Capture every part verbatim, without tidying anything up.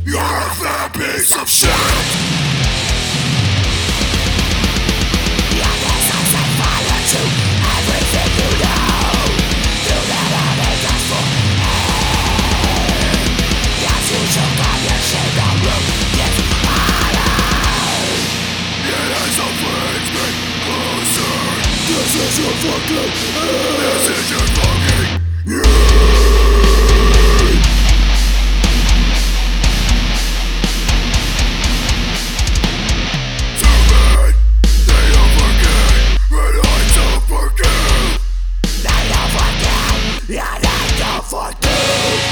You're a fat piece of shit. Your desires set fire to everything you know. You never make us for air. Yes, you choke on your shame. The room gets harder. It has some friends get closer. This is your fucking end. This is your fucking end. Yeah, I don't forgive.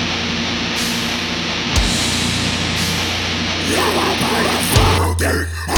You're a motherfucker.